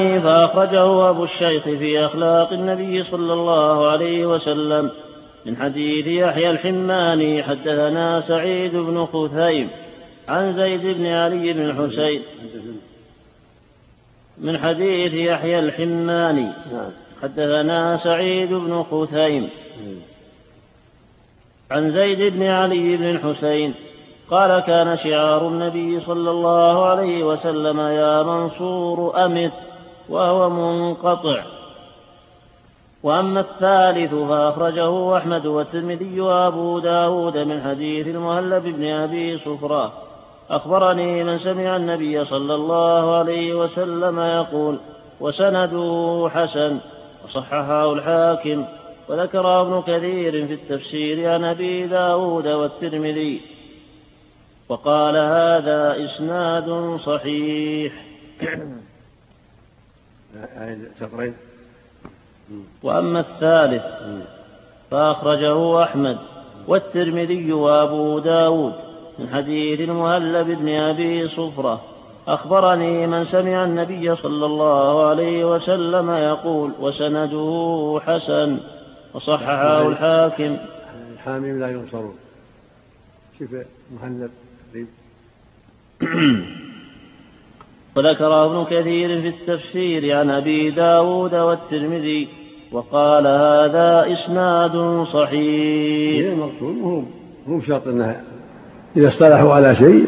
فأخرجه أبو الشيخ في أخلاق النبي صلى الله عليه وسلم من حديث يحيى الحماني حدثنا سعيد بن خثيم عن زيد بن علي بن الحسين من حديث يحيى الحماني حدثنا سعيد بن خثيم عن زيد بن علي بن الحسين قال كان شعار النبي صلى الله عليه وسلم يا منصور أمت وهو منقطع. وأما الثالث فأخرجه أحمد والترمذي وأبو داود من حديث المهلب بن أبي صفرة أخبرني من سمع النبي صلى الله عليه وسلم يقول وسنده حسن وصححه الحاكم وذكر ابن كثير في التفسير عن أبي داود والترمذي وقال هذا إسناد صحيح. وأما الثالث فأخرجه أحمد والترمذي وأبو داود من حديث المهلب بن أبي صفرة أخبرني من سمع النبي صلى الله عليه وسلم يقول وسنده حسن وصححه الحاكم. الحاميم لا ينصرون شوف مهلب وذكر ابن كثير في التفسير عن أبي داود والترمذي وقال هذا إسناد صحيح. المقصود هم شرط إنها إذا اصطلحوا على شيء